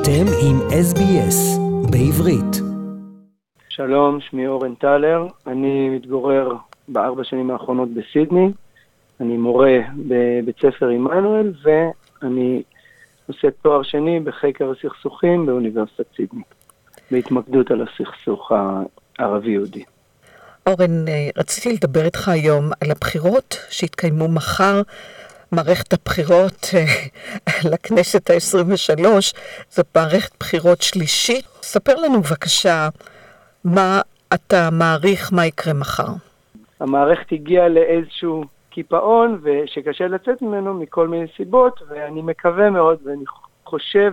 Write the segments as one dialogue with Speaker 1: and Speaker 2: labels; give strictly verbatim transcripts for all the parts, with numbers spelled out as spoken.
Speaker 1: אתם עם אס בי אס בעברית.
Speaker 2: שלום, שמי אורן טלר, אני מתגורר בארבע שנים האחרונות בסידני, אני מורה בבית ספר עמנואל ואני עושה תואר שני בחקר הסכסוכים באוניברסיטת סידני, בהתמקדות על הסכסוך הערבי-יהודי.
Speaker 3: אורן, רציתי לדבר איתך היום על הבחירות שהתקיימו מחר, מערכת הבחירות לכנסת ה-עשרים ושלוש, זו מערכת בחירות שלישית. ספר לנו בבקשה מה אתה מעריך, מה יקרה מחר.
Speaker 2: המערכת הגיעה לאיזשהו קיפאון ושקשה לצאת ממנו מכל מיני סיבות, ואני מקווה מאוד ואני חושב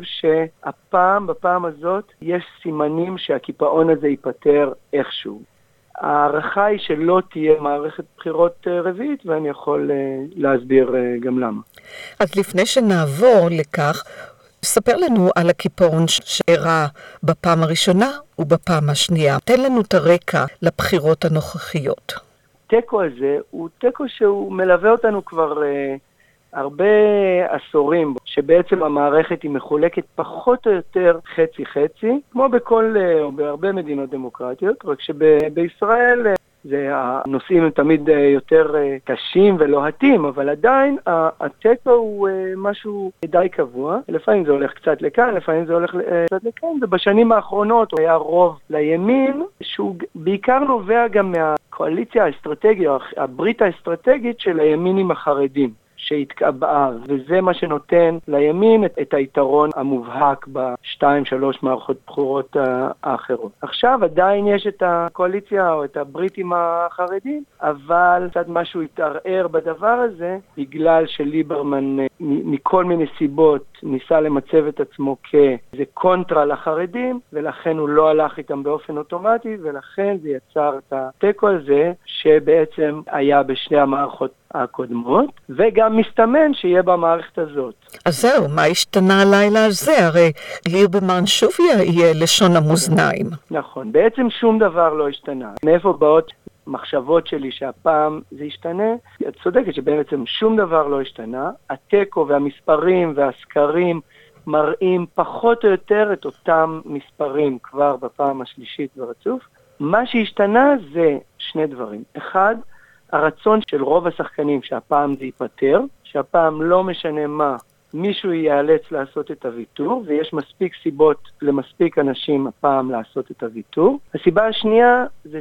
Speaker 2: שהפעם, בפעם הזאת, יש סימנים שהקיפאון הזה ייפטר איכשהו. הערכה היא שלא תהיה מערכת בחירות רביעית, ואני יכול להסביר גם למה.
Speaker 3: אז לפני שנעבור לכך, ספר לנו על הקיפאון שאירע בפעם הראשונה ובפעם השנייה. תן לנו את הרקע לבחירות הנוכחיות.
Speaker 2: טקו הזה הוא טקו שהוא מלווה אותנו כבר אה, הרבה עשורים, שבעצם המערכת היא מחולקת פחות או יותר חצי-חצי, כמו בכל, אה, או בהרבה מדינות דמוקרטיות, רק שבישראל אה, זה, הנושאים הם תמיד אה, יותר אה, קשים ולוהטים, אבל עדיין הטקו הוא אה, משהו די קבוע. לפעמים זה הולך קצת לכאן, לפעמים זה הולך אה, קצת לכאן, ובשנים האחרונות היה רוב לימין, שהוא בעיקר נובע גם מה... הקואליציה האסטרטגית, או הברית האסטרטגית של הימין עם החרדים שהתקבעה, וזה מה שנותן לימין את, את היתרון המובהק בשתיים שלוש מערכות בחירות האחרות. עכשיו עדיין יש את הקואליציה או את הברית עם החרדים, אבל קצת משהו התערער בדבר הזה, בגלל שליברמן מכל מיני סיבות ניסה למצב את עצמו כאיזה קונטרה לחרדים, ולכן הוא לא הלך איתם באופן אוטומטי, ולכן זה יצר את הטקו הזה שבעצם היה בשני המערכות הקודמות, וגם מסתמן שיהיה במערכת הזאת.
Speaker 3: אז זהו, מה השתנה הלילה הזה? הרי ליברמן שוב יהיה לשון המאזניים.
Speaker 2: נכון, בעצם שום דבר לא השתנה. מאיפה באות מחשבות שלי שהפעם זה ישתנה? את צודקת שבעצם שום דבר לא השתנה. הטקו והמספרים והסקרים מראים פחות או יותר את אותם מספרים כבר בפעם השלישית ברצוף. מה שהשתנה זה שני דברים. אחד, הרצון של רוב השחקנים שהפעם זה ייפטר, שהפעם לא משנה מה, מישהו ייאלץ לעשות את הוויתור, ויש מספיק סיבות למספיק אנשים הפעם לעשות את הוויתור. הסיבה השנייה זה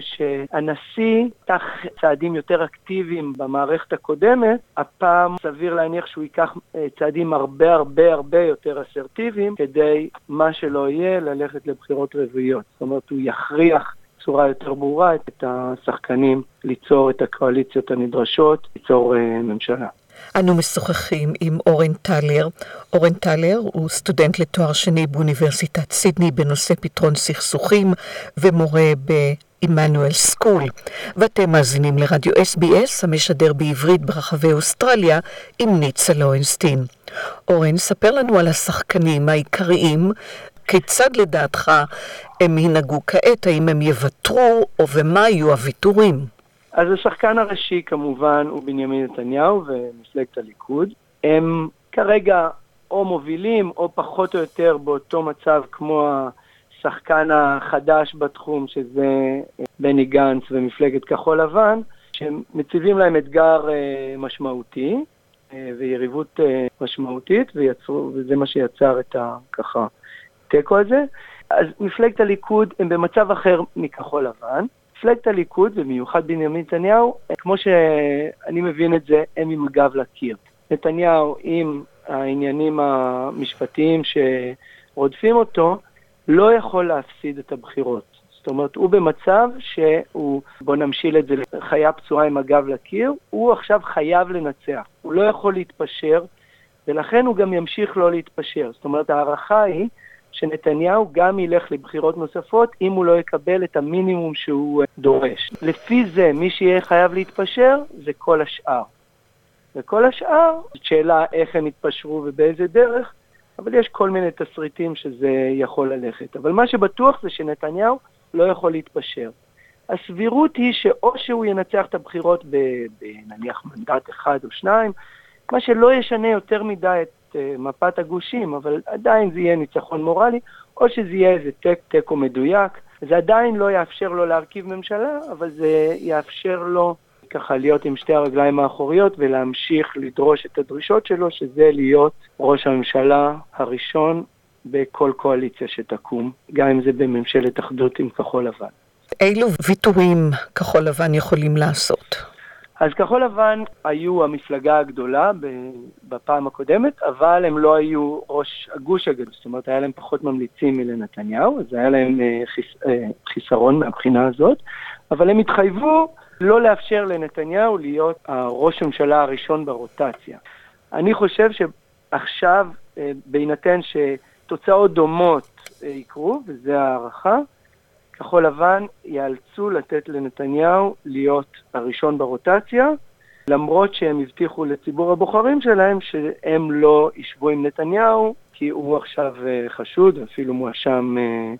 Speaker 2: שהנשיא תח צעדים יותר אקטיביים במערכת הקודמת, הפעם סביר להניח שהוא ייקח צעדים הרבה הרבה הרבה יותר אסרטיביים, כדי מה שלא יהיה ללכת לבחירות רביעיות. זאת אומרת, הוא יכריח צורה יותר ברורה את השחקנים ליצור את הקואליציות הנדרשות, ליצור uh, ממשלה.
Speaker 3: אנו משוחחים עם אורן טלר. אורן טלר הוא סטודנט לתואר שני באוניברסיטת סידני בנושא פתרון סכסוכים ומורה בעמנואל סקול. ואתם מאזינים לרדיו אס בי אס המשדר בעברית ברחבי אוסטרליה עם ניצה לוינסטין. אורן, ספר לנו על השחקנים העיקריים, כיצד לדעתך הם ינהגו כעת, האם הם יוותרו או ומה יהיו הוויתורים?
Speaker 2: אז השחקן הראשי כמובן הוא בנימין נתניהו ומפלגת הליכוד. הם כרגע או מובילים או פחות או יותר באותו מצב כמו השחקן החדש בתחום, שזה בני גנץ ומפלגת כחול לבן, שמציבים להם אתגר משמעותי ויריבות משמעותית, ויצרו, וזה מה שיצר את ככה טקו הזה. אז מפלגת הליכוד הם במצב אחר מכחול לבן. מפלגת הליכוד, במיוחד בנימין נתניהו, כמו שאני מבין את זה, הם עם הגב לקיר. נתניהו עם העניינים המשפטיים שרודפים אותו, לא יכול להפסיד את הבחירות. זאת אומרת, הוא במצב שהוא, בוא נמשיל את זה לחיה פצועה עם הגב לקיר, הוא עכשיו חייב לנצח. הוא לא יכול להתפשר, ולכן הוא גם ימשיך לא להתפשר. זאת אומרת, הערכה היא שנתניהו גם ילך לבחירות נוספות אם הוא לא יקבל את המינימום שהוא דורש. לפי זה, מי שיהיה חייב להתפשר זה כל השאר. וכל השאר, שאלה איך הם יתפשרו ובאיזה דרך, אבל יש כל מיני תסריטים שזה יכול ללכת. אבל מה שבטוח זה שנתניהו לא יכול להתפשר. הסבירות היא שאו שהוא ינצח את הבחירות בנניח מנדט אחד או שניים, מה שלא ישנה יותר מדי את את מפת הגושים, אבל עדיין זה יהיה ניצחון מורלי, או שזה יהיה איזה טק-טק או מדויק. זה עדיין לא יאפשר לו להרכיב ממשלה, אבל זה יאפשר לו ככה להיות עם שתי הרגליים האחוריות ולהמשיך לדרוש את הדרישות שלו, שזה להיות ראש הממשלה הראשון בכל קואליציה שתקום, גם אם זה בממשלת אחדות עם כחול לבן.
Speaker 3: אילו ויתורים כחול לבן יכולים לעשות?
Speaker 2: אז כחול לבן היו המפלגה הגדולה בפעם הקודמת, אבל הם לא היו ראש הגוש הגדול, זאת אומרת, היה להם פחות ממליצים מלנתניהו, אז היה להם חיס, חיסרון מהבחינה הזאת, אבל הם התחייבו לא לאפשר לנתניהו להיות הראש הממשלה הראשון ברוטציה. אני חושב שעכשיו, בהינתן שתוצאות דומות יקרו, וזה הערכה, כחול לבן יאלצו לתת לנתניהו להיות הראשון ברוטציה, למרות שהם הבטיחו לציבור הבוחרים שלהם שהם לא ישבו עם נתניהו, כי הוא עכשיו חשוד, אפילו מואשם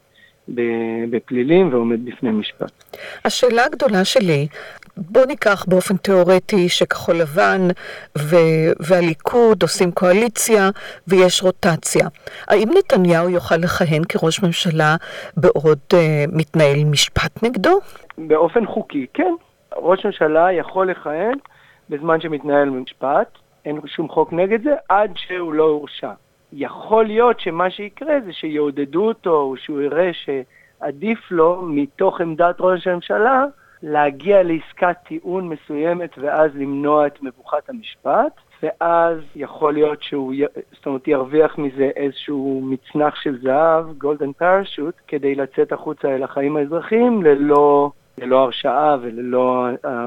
Speaker 2: בפלילים ועומד בפני משפט.
Speaker 3: השאלה הגדולה שלי, בוא ניקח באופן תיאורטי שכחול לבן ו- והליכוד עושים קואליציה ויש רוטציה. האם נתניהו יוכל לכהן כראש ממשלה בעוד uh, מתנהל משפט נגדו?
Speaker 2: באופן חוקי, כן. ראש ממשלה יכול לכהן בזמן שמתנהל משפט, אין שום חוק נגד זה, עד שהוא לא הורשע. יכול להיות שמה שיקרה זה שיעודדו אותו, או שהוא יראה שעדיף לו מתוך עמדת ראש הממשלה, להגיע לעסקת טיעון מסוימת ואז למנוע את מבוכת המשפט, ואז יכול להיות שהוא, זאת אומרת, ירוויח מזה איזשהו מצנח של זהב, גולדן פרשוט, כדי לצאת החוצה אל החיים האזרחיים ללא, ללא הרשעה וללא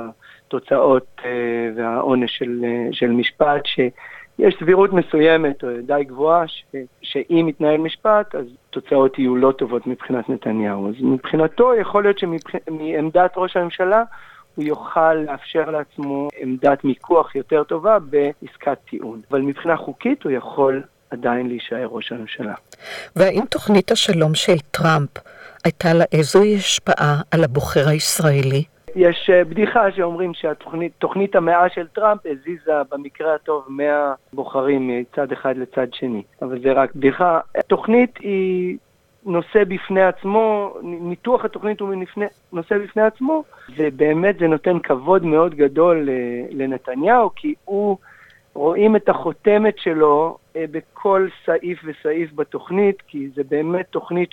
Speaker 2: התוצאות והעונש של, של משפט, שיש סבירות מסוימת או די גבוהה ש, שאם יתנהל משפט, אז תוצאות יהיו לא טובות מבחינת נתניהו. אז מבחינתו יכול להיות שמעמדת ראש הממשלה הוא יוכל לאפשר לעצמו עמדת מיקוח יותר טובה בעסקת טיעון. אבל מבחינה חוקית הוא יכול עדיין להישאר ראש הממשלה.
Speaker 3: והאם תוכנית השלום של טראמפ הייתה לה איזוהי השפעה על הבוחר הישראלי?
Speaker 2: יש בדיחה שאומרים שהתוכנית, תוכנית המאה של טראמפ הזיזה במקרה הטוב מאה בוחרים מצד אחד לצד שני. אבל זה רק בדיחה. התוכנית היא נושא בפני עצמו, ניתוח התוכנית הוא נושא בפני עצמו, ובאמת זה נותן כבוד מאוד גדול לנתניהו, כי הוא רואים את החותמת שלו בכל סעיף וסעיף בתוכנית, כי זה באמת תוכנית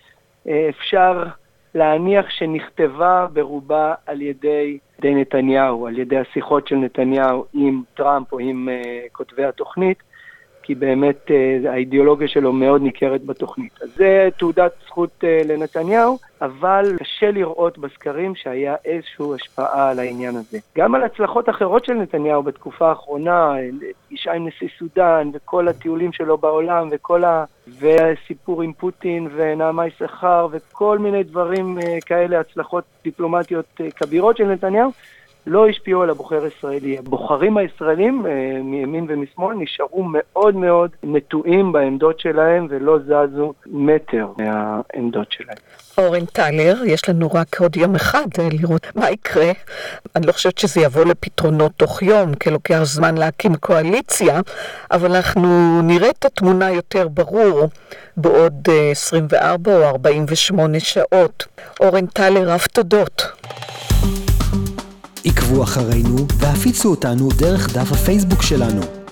Speaker 2: שאפשר להניח שנכתבה ברובה על ידי די נתניהו, על ידי השיחות של נתניהו עם טראמפ או עם uh, כותבי התוכנית, כי באמת uh, האידיאולוגיה שלו מאוד ניכרת בתוכנית. אז זה תעודת זכות uh, לנתניהו, אבל קשה לראות בסקרים שהיה איזושהי השפעה על העניין הזה. גם על הצלחות אחרות של נתניהו בתקופה האחרונה, אישה עם נשיא סודן וכל הטיולים שלו בעולם וכל ה... וסיפור עם פוטין ונעמה יששכר וכל מיני דברים uh, כאלה, הצלחות דיפלומטיות uh, כבירות של נתניהו, לא השפיעו על הבוחר הישראלי. הבוחרים הישראלים, אה, מימין ומשמאל, נשארו מאוד מאוד נטועים בעמדות שלהם ולא זזו מטר מהעמדות שלהם.
Speaker 3: אורן טלר, יש לנו רק עוד יום אחד לראות מה יקרה. אני לא חושבת שזה יבוא לפתרונות תוך יום, כי לוקח זמן להקים קואליציה, אבל אנחנו נראה את התמונה יותר ברור בעוד עשרים וארבע או ארבעים ושמונה שעות. אורן טלר, רב תודות.
Speaker 1: עקבו אחרינו והפיצו אותנו דרך דף הפייסבוק שלנו.